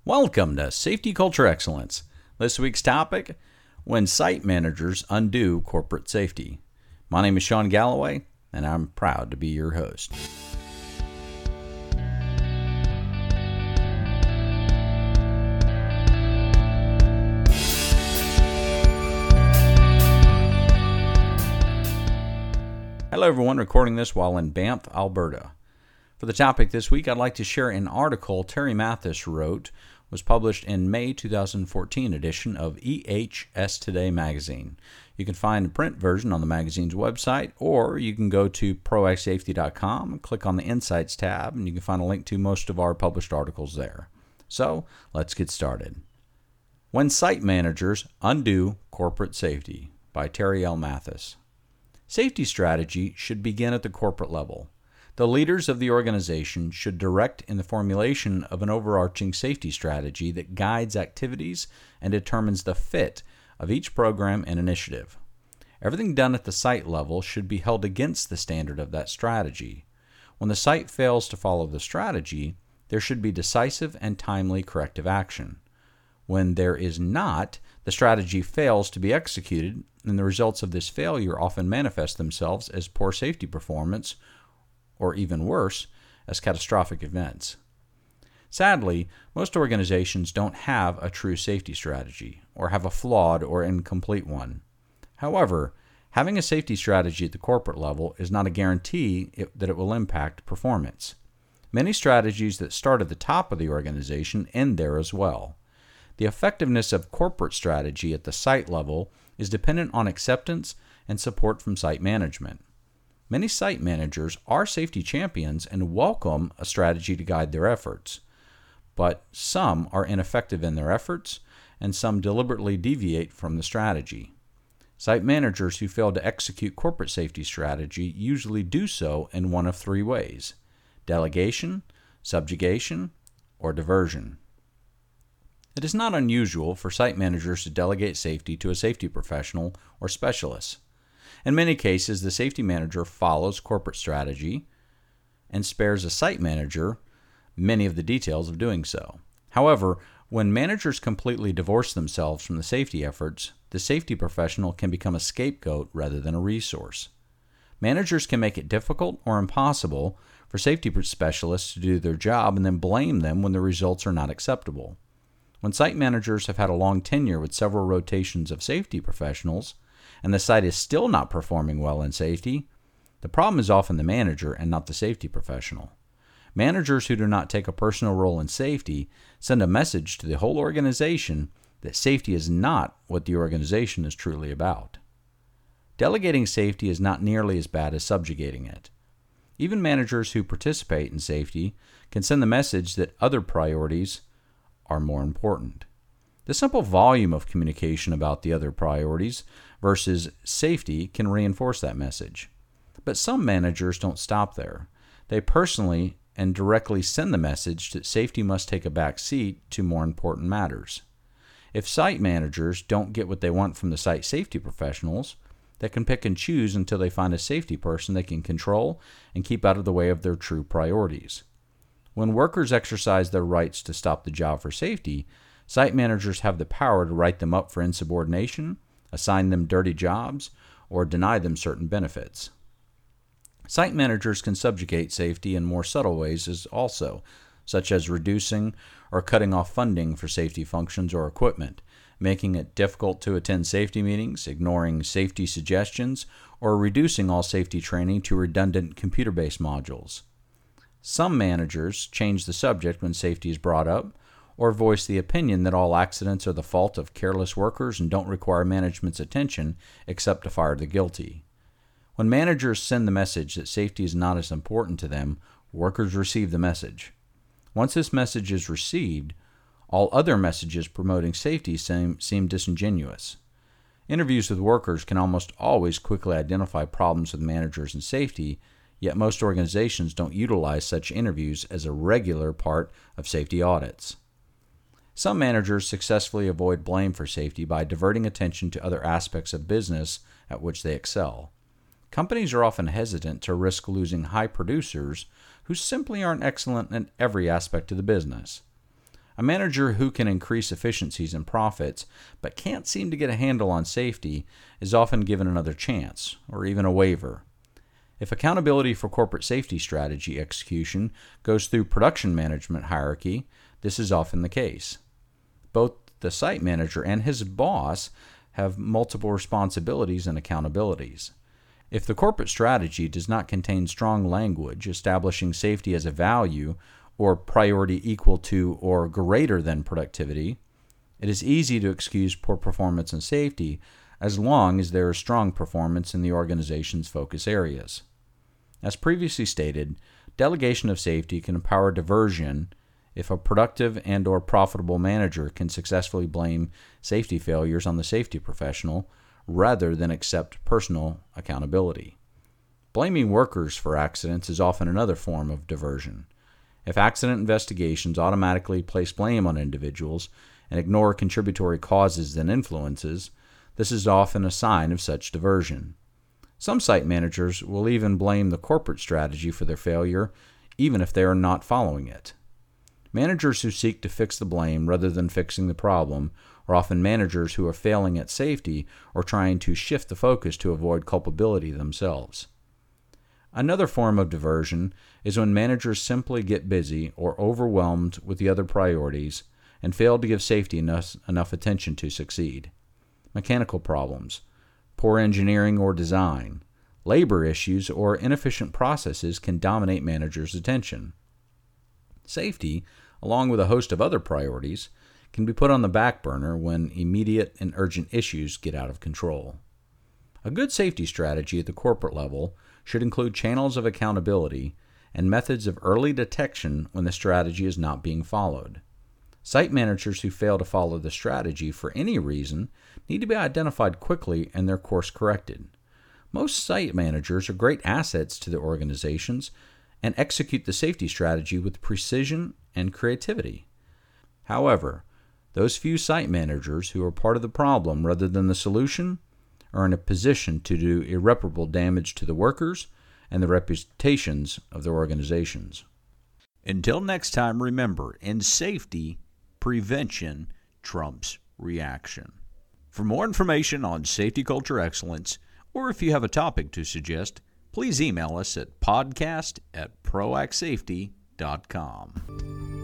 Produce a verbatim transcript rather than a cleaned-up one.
Welcome to Safety Culture Excellence. This week's topic, when site managers undo corporate safety. My name is Sean Galloway, and I'm proud to be your host. Hello everyone, recording this while in Banff, Alberta. For the topic this week, I'd like to share an article Terry Mathis wrote, was published in May two thousand fourteen edition of E H S Today magazine. You can find a print version on the magazine's website, or you can go to proact safety dot com and click on the Insights tab, and you can find a link to most of our published articles there. So, let's get started. When Site Managers Undo Corporate Safety by Terry L. Mathis. Safety strategy should begin at the corporate level. The leaders of the organization should direct in the formulation of an overarching safety strategy that guides activities and determines the fit of each program and initiative. Everything done at the site level should be held against the standard of that strategy. When the site fails to follow the strategy, there should be decisive and timely corrective action. When there is not, the strategy fails to be executed, and the results of this failure often manifest themselves as poor safety performance, or even worse, as catastrophic events. Sadly, most organizations don't have a true safety strategy, or have a flawed or incomplete one. However, having a safety strategy at the corporate level is not a guarantee it, that it will impact performance. Many strategies that start at the top of the organization end there as well. The effectiveness of corporate strategy at the site level is dependent on acceptance and support from site management. Many site managers are safety champions and welcome a strategy to guide their efforts, but some are ineffective in their efforts, and some deliberately deviate from the strategy. Site managers who fail to execute corporate safety strategy usually do so in one of three ways: delegation, subjugation, or diversion. It is not unusual for site managers to delegate safety to a safety professional or specialist. In many cases, the safety manager follows corporate strategy and spares a site manager many of the details of doing so. However, when managers completely divorce themselves from the safety efforts, the safety professional can become a scapegoat rather than a resource. Managers can make it difficult or impossible for safety specialists to do their job and then blame them when the results are not acceptable. When site managers have had a long tenure with several rotations of safety professionals, and the site is still not performing well in safety, the problem is often the manager and not the safety professional. Managers who do not take a personal role in safety send a message to the whole organization that safety is not what the organization is truly about. Delegating safety is not nearly as bad as subjugating it. Even managers who participate in safety can send the message that other priorities are more important. The simple volume of communication about the other priorities versus safety can reinforce that message. But some managers don't stop there. They personally and directly send the message that safety must take a back seat to more important matters. If site managers don't get what they want from the site safety professionals, they can pick and choose until they find a safety person they can control and keep out of the way of their true priorities. When workers exercise their rights to stop the job for safety, site managers have the power to write them up for insubordination, assign them dirty jobs, or deny them certain benefits. Site managers can subjugate safety in more subtle ways as also, such as reducing or cutting off funding for safety functions or equipment, making it difficult to attend safety meetings, ignoring safety suggestions, or reducing all safety training to redundant computer-based modules. Some managers change the subject when safety is brought up, or voice the opinion that all accidents are the fault of careless workers and don't require management's attention except to fire the guilty. When managers send the message that safety is not as important to them, workers receive the message. Once this message is received, all other messages promoting safety seem, seem disingenuous. Interviews with workers can almost always quickly identify problems with managers and safety, yet most organizations don't utilize such interviews as a regular part of safety audits. Some managers successfully avoid blame for safety by diverting attention to other aspects of business at which they excel. Companies are often hesitant to risk losing high producers who simply aren't excellent in every aspect of the business. A manager who can increase efficiencies and profits but can't seem to get a handle on safety is often given another chance, or even a waiver. If accountability for corporate safety strategy execution goes through production management hierarchy, this is often the case. Both the site manager and his boss have multiple responsibilities and accountabilities. If the corporate strategy does not contain strong language establishing safety as a value or priority equal to or greater than productivity, it is easy to excuse poor performance in safety as long as there is strong performance in the organization's focus areas. As previously stated, delegation of safety can empower diversion if a productive and or profitable manager can successfully blame safety failures on the safety professional rather than accept personal accountability. Blaming workers for accidents is often another form of diversion. If accident investigations automatically place blame on individuals and ignore contributory causes and influences, this is often a sign of such diversion. Some site managers will even blame the corporate strategy for their failure, even if they are not following it. Managers who seek to fix the blame rather than fixing the problem are often managers who are failing at safety or trying to shift the focus to avoid culpability themselves. Another form of diversion is when managers simply get busy or overwhelmed with the other priorities and fail to give safety enough, enough attention to succeed. Mechanical problems, poor engineering or design, labor issues, or inefficient processes can dominate managers' attention. Safety, along with a host of other priorities, can be put on the back burner when immediate and urgent issues get out of control. A good safety strategy at the corporate level should include channels of accountability and methods of early detection when the strategy is not being followed. Site managers who fail to follow the strategy for any reason need to be identified quickly and their course corrected. Most site managers are great assets to their organizations and execute the safety strategy with precision and creativity. However, those few site managers who are part of the problem rather than the solution are in a position to do irreparable damage to the workers and the reputations of their organizations. Until next time, remember, in safety, prevention trumps reaction. For more information on safety culture excellence, or if you have a topic to suggest, please email us at podcast at proact safety dot com.